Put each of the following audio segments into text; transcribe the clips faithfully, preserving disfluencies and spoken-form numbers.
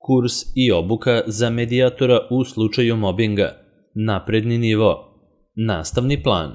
Kurs i obuka za medijatora u slučaju mobinga. Napredni nivo. Nastavni plan.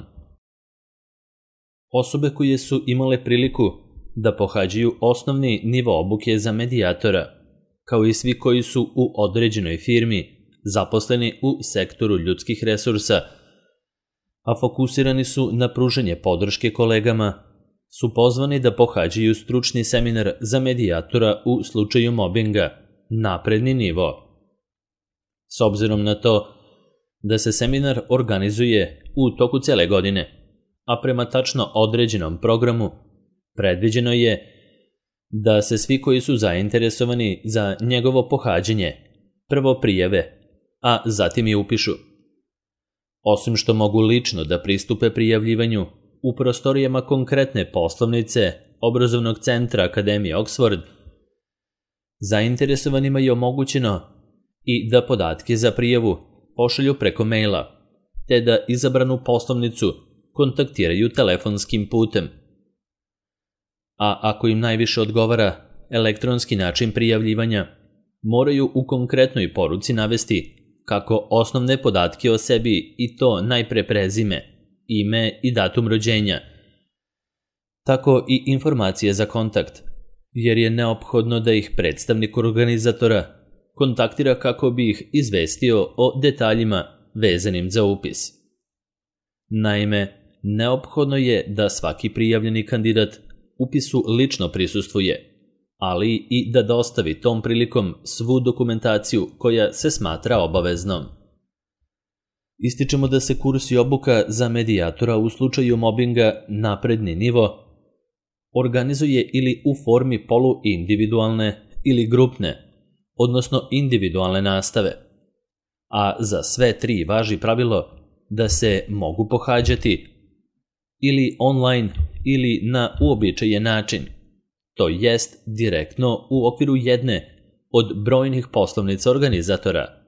Osobe koje su imale priliku da pohađaju osnovni nivo obuke za medijatora, kao i svi koji su u određenoj firmi zaposleni u sektoru ljudskih resursa, a fokusirani su na pružanje podrške kolegama, su pozvani da pohađaju stručni seminar za medijatora u slučaju mobinga. Napredni nivo. S obzirom na to da se seminar organizuje u toku cele godine, a prema tačno određenom programu, predviđeno je da se svi koji su zainteresovani za njegovo pohađanje prvo prijave, a zatim i upišu. Osim što mogu lično da pristupe prijavljivanju u prostorijama konkretne poslovnice Obrazovnog centra Akademije Oxford, zainteresovanima je omogućeno i da podatke za prijavu pošalju preko maila, te da izabranu poslovnicu kontaktiraju telefonskim putem. A ako im najviše odgovara elektronski način prijavljivanja, moraju u konkretnoj poruci navesti kako osnovne podatke o sebi, i to najpre prezime, ime i datum rođenja, tako i informacije za kontakt, jer je neophodno da ih predstavnik organizatora kontaktira kako bi ih izvestio o detaljima vezanim za upis. Naime, neophodno je da svaki prijavljeni kandidat upisu lično prisustvuje, ali i da dostavi tom prilikom svu dokumentaciju koja se smatra obaveznom. Ističemo da se kurs i obuka za medijatora u slučaju mobinga napredni nivo organizuje ili u formi poluindividualne ili grupne, odnosno individualne nastave, a za sve tri važi pravilo da se mogu pohađati ili online ili na uobičajen način, to jest direktno u okviru jedne od brojnih poslovnica organizatora.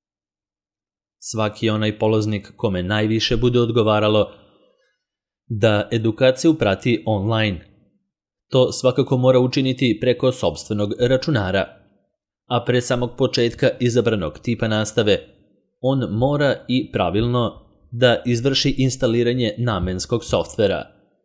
Svaki onaj polaznik kome najviše bude odgovaralo da edukaciju prati online, to svakako mora učiniti preko sopstvenog računara, a pre samog početka izabranog tipa nastave on mora i pravilno da izvrši instaliranje namenskog softvera.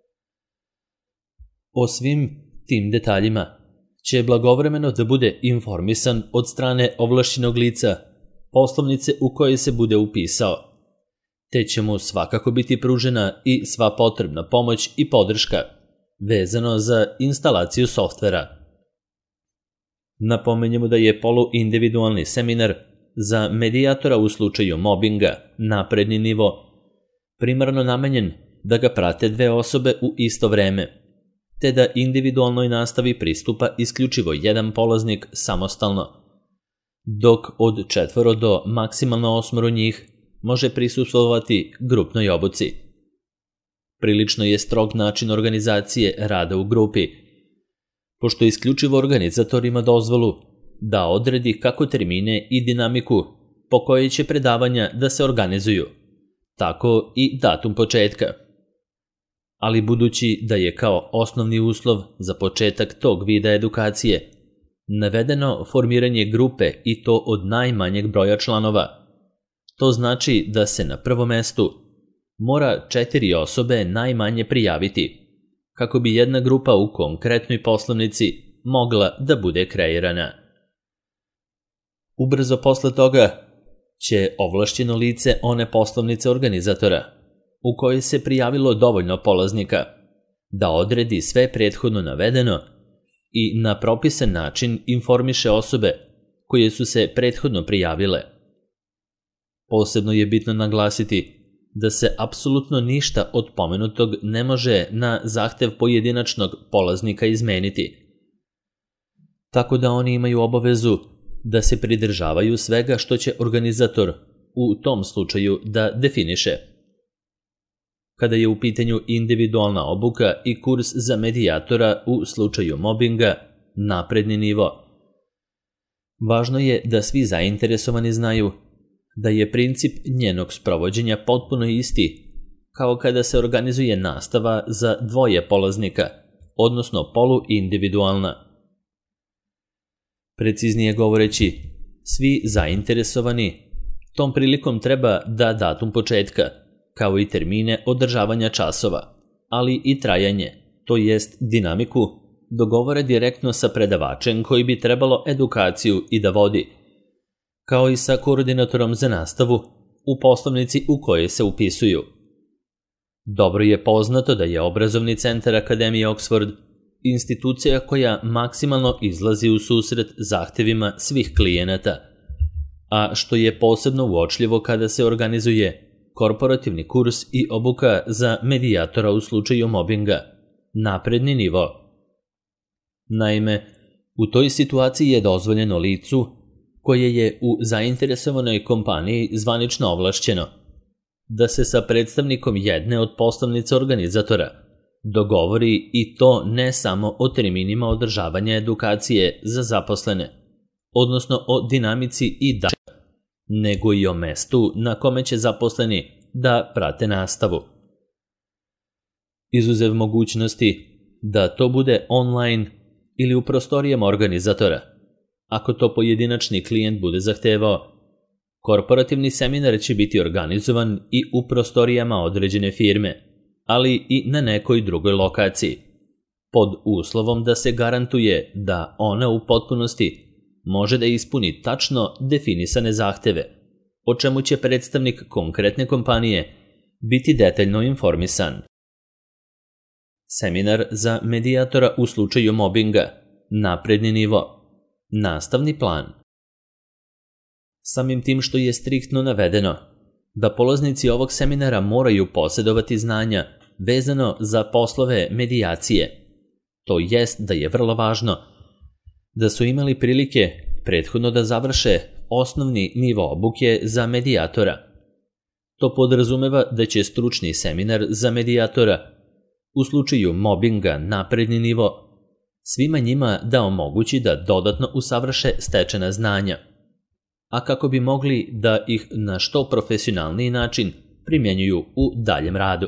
O svim tim detaljima će blagovremeno da bude informisan od strane ovlašćenog lica poslovnice u kojoj se bude upisao, te će mu svakako biti pružena i sva potrebna pomoć i podrška vezano za instalaciju softvera. Napomenjemo da je poluindividualni seminar za medijatora u slučaju mobinga napredni nivo primarno namenjen da ga prate dve osobe u isto vreme, te da individualnoj nastavi pristupa isključivo jedan polaznik samostalno, dok od četvoro do maksimalno osmoro njih može prisustvovati grupnoj obuci. Prilično je strog način organizacije rada u grupi, pošto isključivo organizator ima dozvolu da odredi kako termine i dinamiku po kojoj će predavanja da se organizuju, tako i datum početka. Ali budući da je kao osnovni uslov za početak tog vida edukacije navedeno formiranje grupe i to od najmanjeg broja članova, to znači da se na prvom mestu mora četiri osobe najmanje prijaviti, kako bi jedna grupa u konkretnoj poslovnici mogla da bude kreirana. Ubrzo posle toga će ovlašćeno lice one poslovnice organizatora u kojoj se prijavilo dovoljno polaznika da odredi sve prethodno navedeno i na propisan način informiše osobe koje su se prethodno prijavile. Posebno je bitno naglasiti da se apsolutno ništa od pomenutog ne može na zahtev pojedinačnog polaznika izmeniti, tako da oni imaju obavezu da se pridržavaju svega što će organizator u tom slučaju da definiše. Kada je u pitanju individualna obuka i kurs za medijatora u slučaju mobinga napredni nivo, važno je da svi zainteresovani znaju da je princip njenog sprovođenja potpuno isti kao kada se organizuje nastava za dvoje polaznika, odnosno poluindividualna. Preciznije govoreći, svi zainteresovani tom prilikom treba da datum početka, kao i termine održavanja časova, ali i trajanje, to jest dinamiku, dogovore direktno sa predavačem koji bi trebalo edukaciju i da vodi, kao i sa koordinatorom za nastavu u poslovnici u kojoj se upisuju. Dobro je poznato da je Obrazovni centar Akademije Oxford institucija koja maksimalno izlazi u susret zahtevima svih klijenata, a što je posebno uočljivo kada se organizuje korporativni kurs i obuka za medijatora u slučaju mobinga, napredni nivo. Naime, u toj situaciji je dozvoljeno licu koje je u zainteresovanoj kompaniji zvanično ovlašćeno da se sa predstavnikom jedne od poslovnica organizatora dogovori i to ne samo o terminima održavanja edukacije za zaposlene, odnosno o dinamici i da, nego i o mestu na kome će zaposleni da prate nastavu. Izuzev mogućnosti da to bude online ili u prostorijama organizatora, ako to pojedinačni klijent bude zahtevao, korporativni seminar će biti organizovan i u prostorijama određene firme, ali i na nekoj drugoj lokaciji, pod uslovom da se garantuje da ona u potpunosti može da ispuni tačno definisane zahteve, o čemu će predstavnik konkretne kompanije biti detaljno informisan. Seminar za medijatora u slučaju mobinga, napredni nivo, nastavni plan. Samim tim što je striktno navedeno da polaznici ovog seminara moraju posjedovati znanja vezano za poslove medijacije, to jest da je vrlo važno da su imali prilike prethodno da završe osnovni nivo obuke za medijatora. To podrazumeva da će stručni seminar za medijatora u slučaju mobinga napredni nivo svima njima da omogući da dodatno usavrše stečena znanja, a kako bi mogli da ih na što profesionalniji način primjenjuju u daljem radu.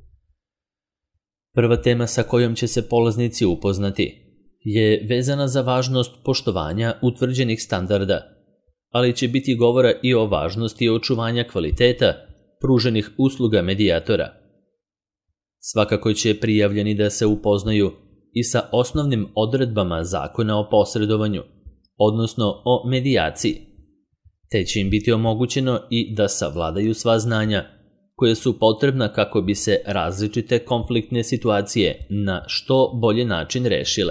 Prva tema sa kojom će se polaznici upoznati je vezana za važnost poštovanja utvrđenih standarda, ali će biti govora i o važnosti očuvanja kvaliteta pruženih usluga medijatora. Svakako će prijavljeni da se upoznaju i sa osnovnim odredbama Zakona o posredovanju, odnosno o medijaciji, te će im biti omogućeno i da savladaju sva znanja koje su potrebna kako bi se različite konfliktne situacije na što bolji način rešile.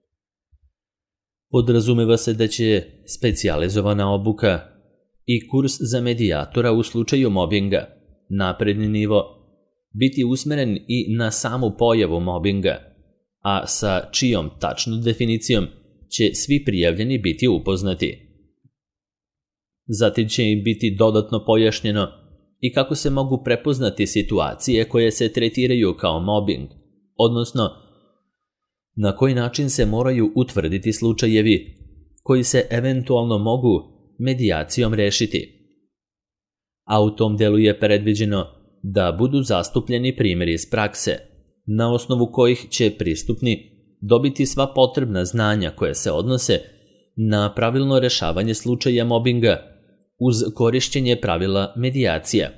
Podrazumeva se da će specijalizovana obuka i kurs za medijatora u slučaju mobinga, napredni nivo, biti usmeren i na samu pojavu mobinga, a sa čijom tačnom definicijom će svi prijavljeni biti upoznati. Zatim će im biti dodatno pojašnjeno i kako se mogu prepoznati situacije koje se tretiraju kao mobbing, odnosno na koji način se moraju utvrditi slučajevi koji se eventualno mogu medijacijom rešiti. A u tom delu je predviđeno da budu zastupljeni primjeri iz prakse, na osnovu kojih će pristupni dobiti sva potrebna znanja koje se odnose na pravilno rešavanje slučaja mobinga uz korišćenje pravila medijacija.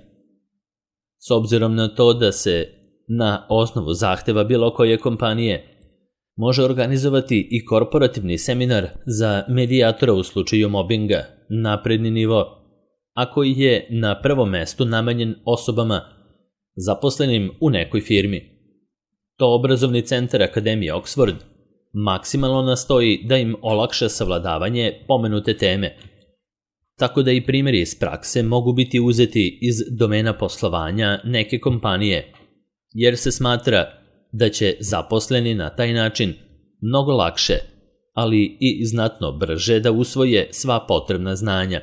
S obzirom na to da se na osnovu zahteva bilo koje kompanije može organizovati i korporativni seminar za medijatora u slučaju mobinga, napredni nivo, a koji je na prvom mestu namenjen osobama zaposlenim u nekoj firmi. To Obrazovni centar Akademije Oxford maksimalno nastoji da im olakša savladavanje pomenute teme, tako da i primjeri iz prakse mogu biti uzeti iz domena poslovanja neke kompanije, jer se smatra da će zaposleni na taj način mnogo lakše, ali i znatno brže da usvoje sva potrebna znanja.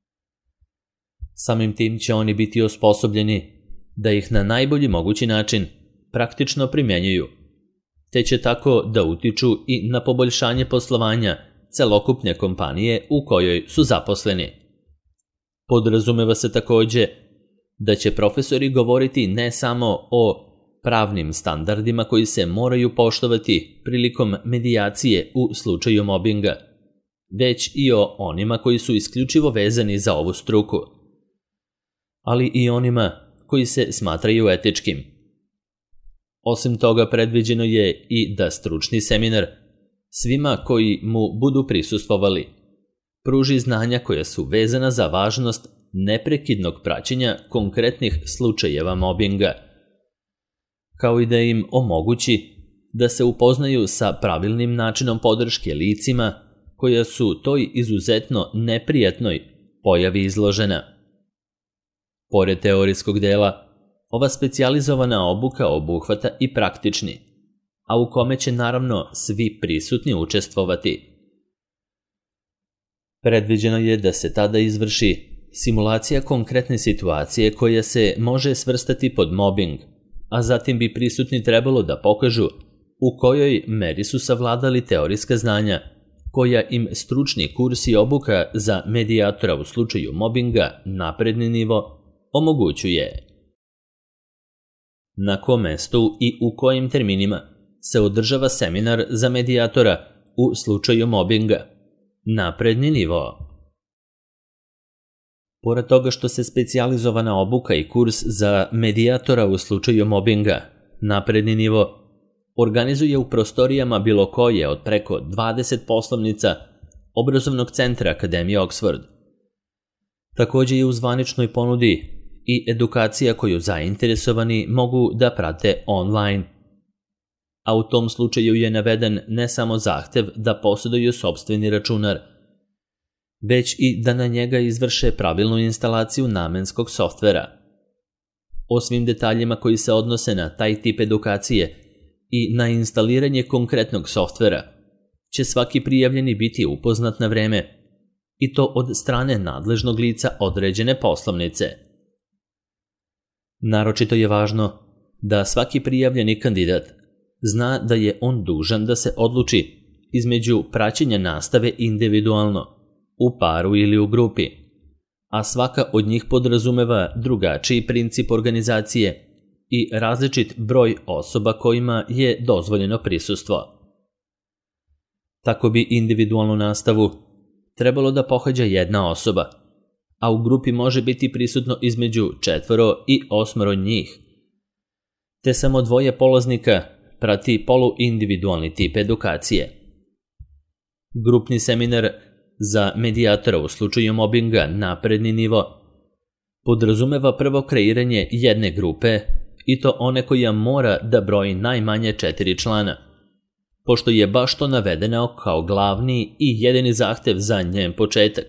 Samim tim će oni biti osposobljeni da ih na najbolji mogući način praktično primjenjuju, te će tako da utiču i na poboljšanje poslovanja celokupne kompanije u kojoj su zaposleni. Podrazumeva se takođe da će profesori govoriti ne samo o pravnim standardima koji se moraju poštovati prilikom medijacije u slučaju mobinga, već i o onima koji su isključivo vezani za ovu struku, ali i onima koji se smatraju etičkim. Osim toga, predviđeno je i da stručni seminar svima koji mu budu prisustvovali pruži znanja koja su vezana za važnost neprekidnog praćenja konkretnih slučajeva mobinga, kao i da im omogući da se upoznaju sa pravilnim načinom podrške licima koja su toj izuzetno neprijatnoj pojavi izložena. Pored teorijskog dela, ova specijalizovana obuka obuhvata i praktični, a u kome će naravno svi prisutni učestvovati. Predviđeno je da se tada izvrši simulacija konkretne situacije koja se može svrstati pod mobing, a zatim bi prisutni trebalo da pokažu u kojoj meri su savladali teorijska znanja koja im stručni kurs i obuka za medijatora u slučaju mobinga napredni nivo omogućuje. Na kom mestu i u kojim terminima se održava seminar za medijatora u slučaju mobinga? Napredni nivo. Pored toga što se specijalizovana obuka i kurs za medijatora u slučaju mobinga, napredni nivo, organizuje u prostorijama bilo koje od preko dvadeset poslovnica obrazovnog centra Akademije Oxford. Također je u zvaničnoj ponudi i edukacija koju zainteresovani mogu da prate online. A u tom slučaju je naveden ne samo zahtev da posjeduju sopstveni računar, već i da na njega izvrše pravilnu instalaciju namenskog softvera. O svim detaljima koji se odnose na taj tip edukacije i na instaliranje konkretnog softvera će svaki prijavljeni biti upoznat na vreme, i to od strane nadležnog lica određene poslovnice. Naročito je važno da svaki prijavljeni kandidat zna da je on dužan da se odluči između praćenja nastave individualno, u paru ili u grupi, a svaka od njih podrazumeva drugačiji princip organizacije i različit broj osoba kojima je dozvoljeno prisustvo. Tako bi individualnu nastavu trebalo da pohađa jedna osoba, a u grupi može biti prisutno između četvoro i osmoro njih, te samo dvoje polaznika prati poluindividualni tip edukacije. Grupni seminar za medijatora u slučaju mobinga napredni nivo podrazumeva prvo kreiranje jedne grupe, i to one koja mora da broji najmanje četiri člana, pošto je baš to navedeno kao glavni i jedini zahtev za njen početak.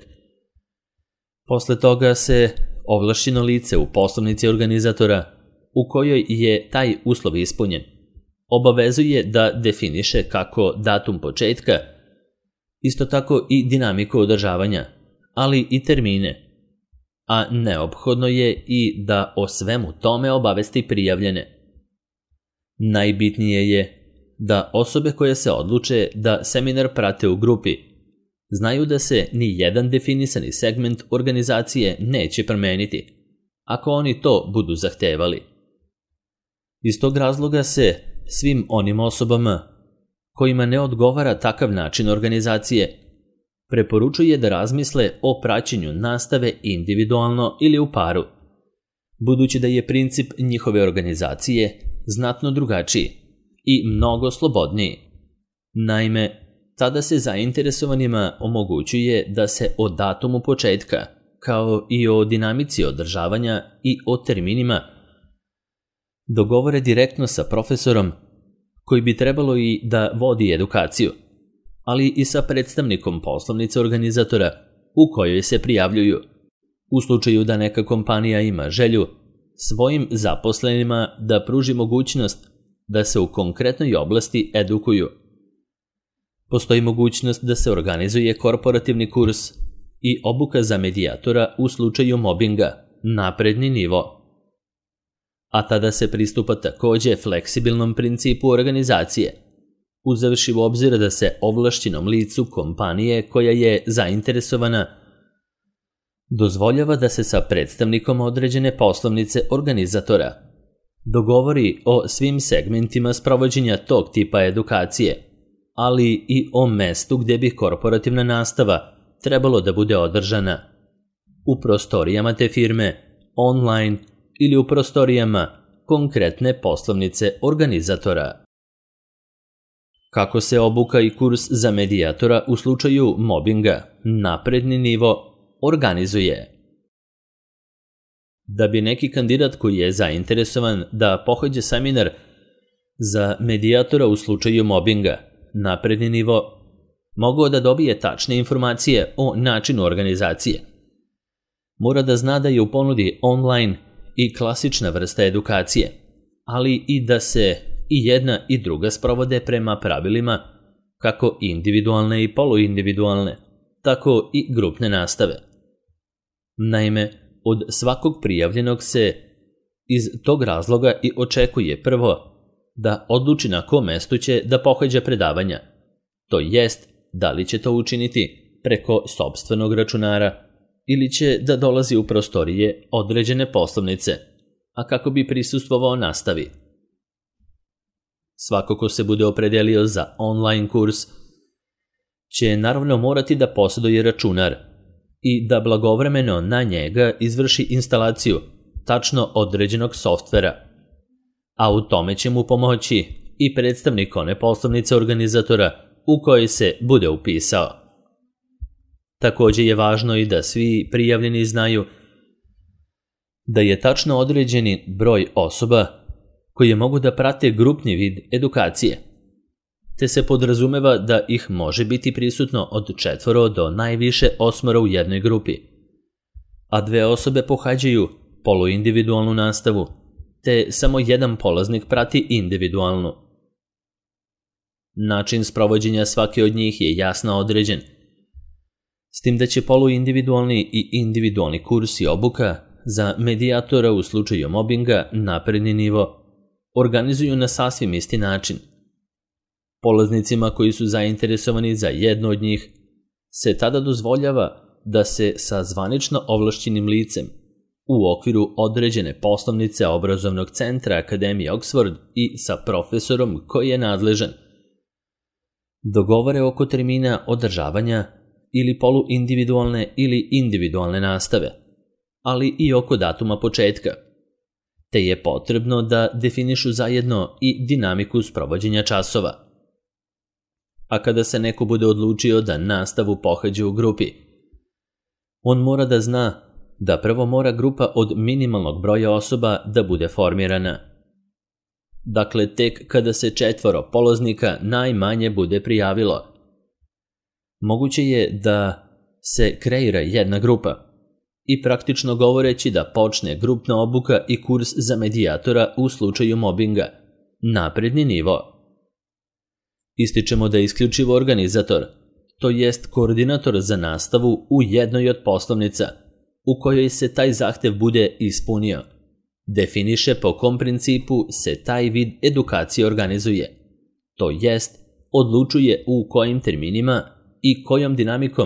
Posle toga se ovlašćeno lice u poslovnici organizatora, u kojoj je taj uslov ispunjen, obavezuje da definiše kako datum početka, isto tako i dinamiku održavanja, ali i termine, a neophodno je i da o svemu tome obavesti prijavljene. Najbitnije je da osobe koje se odluče da seminar prate u grupi znaju da se ni jedan definisani segment organizacije neće promeniti, ako oni to budu zahtevali. Iz tog razloga se svim onim osobama kojima ne odgovara takav način organizacije preporučuje da razmisle o praćenju nastave individualno ili u paru, budući da je princip njihove organizacije znatno drugačiji i mnogo slobodniji. Naime, tada se zainteresovanima omogućuje da se o datumu početka, kao i o dinamici održavanja i o terminima, dogovore direktno sa profesorom koji bi trebalo i da vodi edukaciju, ali i sa predstavnikom poslovnice organizatora u kojoj se prijavljuju, u slučaju da neka kompanija ima želju svojim zaposlenima da pruži mogućnost da se u konkretnoj oblasti edukuju. Postoji mogućnost da se organizuje korporativni kurs i obuka za medijatora u slučaju mobinga, napredni nivo. A tada se pristupa također fleksibilnom principu organizacije, uzevši u obzir da se ovlašćenom licu kompanije koja je zainteresovana dozvoljava da se sa predstavnikom određene poslovnice organizatora dogovori o svim segmentima sprovođenja tog tipa edukacije, ali i o mestu gdje bi korporativna nastava trebalo da bude održana. U prostorijama te firme, online ili u prostorijama konkretne poslovnice organizatora. Kako se obuka i kurs za medijatora u slučaju mobinga, napredni nivo, organizuje? Da bi neki kandidat koji je zainteresovan da pohađa seminar za medijatora u slučaju mobinga, napredni nivo, mogao da dobije tačne informacije o načinu organizacije. Mora da zna da je u ponudi online i klasična vrsta edukacije, ali i da se i jedna i druga sprovode prema pravilima kako individualne i poluindividualne, tako i grupne nastave. Naime, od svakog prijavljenog se iz tog razloga i očekuje prvo da odluči na kom mestu će da pohađa predavanja, to jest da li će to učiniti preko sopstvenog računara ili će da dolazi u prostorije određene poslovnice, a kako bi prisustvovao nastavi. Svako ko se bude opredelio za online kurs će naravno morati da posjeduje računar i da blagovremeno na njega izvrši instalaciju tačno određenog softvera, a u tome će mu pomoći i predstavnik one poslovnice organizatora u kojoj se bude upisao. Također je važno i da svi prijavljeni znaju da je tačno određeni broj osoba koje mogu da prate grupni vid edukacije, te se podrazumeva da ih može biti prisutno od četvoro do najviše osmoro u jednoj grupi, a dve osobe pohađaju poluindividualnu nastavu, te samo jedan polaznik prati individualnu. Način sprovođenja svake od njih je jasno određen, s tim da će poluindividualni i individualni kurs i obuka za medijatora u slučaju mobinga, napredni nivo, organizuju na sasvim isti način. Polaznicima koji su zainteresovani za jedno od njih se tada dozvoljava da se sa zvanično ovlašćenim licem u okviru određene poslovnice obrazovnog centra Akademije Oxford i sa profesorom koji je nadležan dogovore oko termina održavanja ili poluindividualne ili individualne nastave, ali i oko datuma početka, te je potrebno da definišu zajedno i dinamiku sprovođenja časova. A kada se neko bude odlučio da nastavu pohađa u grupi, on mora da zna da prvo mora grupa od minimalnog broja osoba da bude formirana. Dakle, tek kada se četvoro polaznika najmanje bude prijavilo, moguće je da se kreira jedna grupa i praktično govoreći da počne grupna obuka i kurs za medijatora u slučaju mobinga, napredni nivo. Ističemo da isključivo organizator, to jest koordinator za nastavu u jednoj od poslovnica u kojoj se taj zahtev bude ispunio, definiše po kom principu se taj vid edukacije organizuje, to jest odlučuje u kojim terminima i kojom dinamikom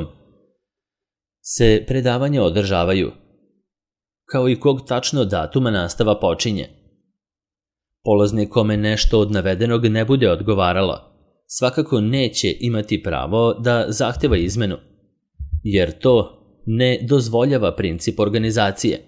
se predavanja održavaju, kao i kog tačno datuma nastava počinje. Polaznik kome nešto od navedenog ne bude odgovaralo, svakako neće imati pravo da zahteva izmenu, jer to ne dozvoljava princip organizacije.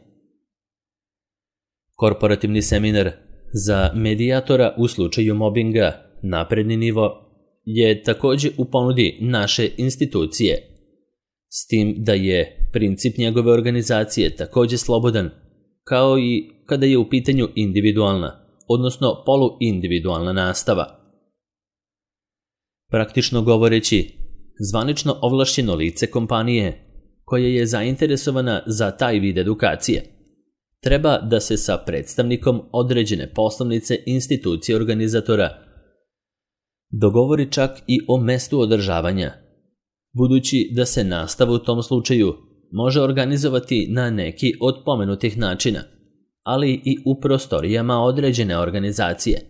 Korporativni seminar za medijatora u slučaju mobinga, napredni nivo, je također u ponudi naše institucije, s tim da je princip njegove organizacije također slobodan, kao i kada je u pitanju individualna, odnosno poluindividualna nastava. Praktično govoreći, zvanično ovlašćeno lice kompanije koje je zainteresovana za taj vid edukacije treba da se sa predstavnikom određene poslovnice institucije organizatora dogovori čak i o mestu održavanja, budući da se nastava u tom slučaju može organizovati na neki od pomenutih načina, ali i u prostorijama određene organizacije,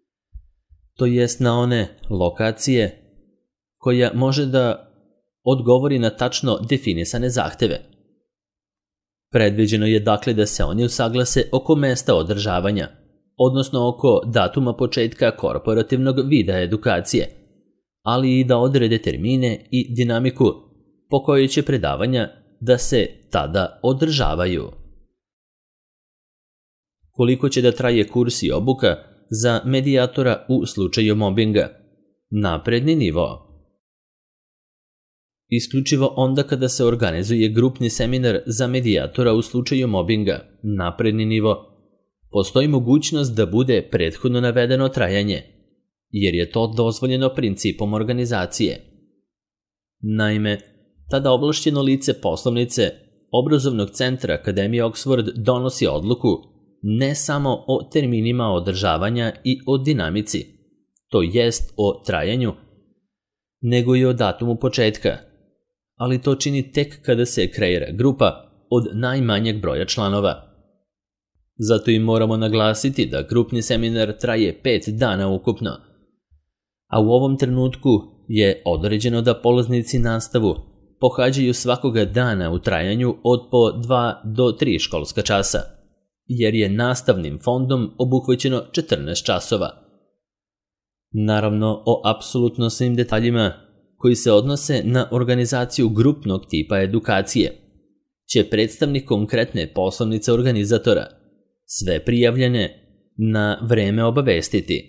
to jest na one lokacije koja može da odgovori na tačno definisane zahteve. Predviđeno je dakle da se oni usaglase oko mesta održavanja, odnosno oko datuma početka korporativnog vida edukacije, ali i da odrede termine i dinamiku po kojoj će predavanja da se tada održavaju. Koliko će da traje kurs i obuka za medijatora u slučaju mobinga? Napredni nivo. Isključivo onda kada se organizuje grupni seminar za medijatora u slučaju mobinga, napredni nivo, postoji mogućnost da bude prethodno navedeno trajanje, jer je to dozvoljeno principom organizacije. Naime, tada ovlašćeno lice poslovnice obrazovnog centra Akademije Oxford donosi odluku ne samo o terminima održavanja i o dinamici, to jest o trajanju, nego i o datumu početka, ali to čini tek kada se kreira grupa od najmanjeg broja članova. Zato i moramo naglasiti da grupni seminar traje pet dana ukupno, a u ovom trenutku je određeno da polaznici nastavu pohađaju svakoga dana u trajanju od po dva do tri školska časa, jer je nastavnim fondom obuhvaćeno četrnaest časova. Naravno, o apsolutno svim detaljima koji se odnose na organizaciju grupnog tipa edukacije će predstavnik konkretne poslovnice organizatora sve prijavljene na vreme obavestiti.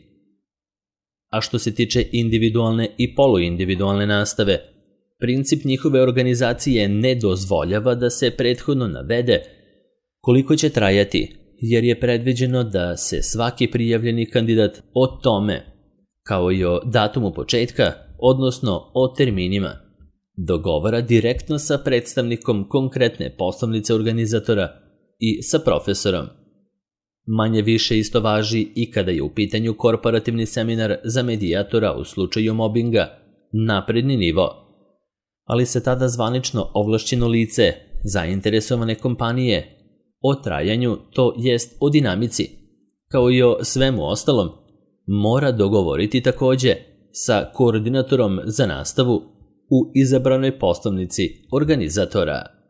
A što se tiče individualne i poluindividualne nastave, princip njihove organizacije ne dozvoljava da se prethodno navede koliko će trajati, jer je predviđeno da se svaki prijavljeni kandidat o tome, kao i o datumu početka, odnosno o terminima, dogovara direktno sa predstavnikom konkretne poslovnice organizatora i sa profesorom. Manje više isto važi i kada je u pitanju korporativni seminar za medijatora u slučaju mobinga, napredni nivo, ali se tada zvanično ovlašćeno lice zainteresovane kompanije o trajanju, to jest o dinamici, kao i o svemu ostalom, mora dogovoriti takođe sa koordinatorom za nastavu u izabranoj poslovnici organizatora.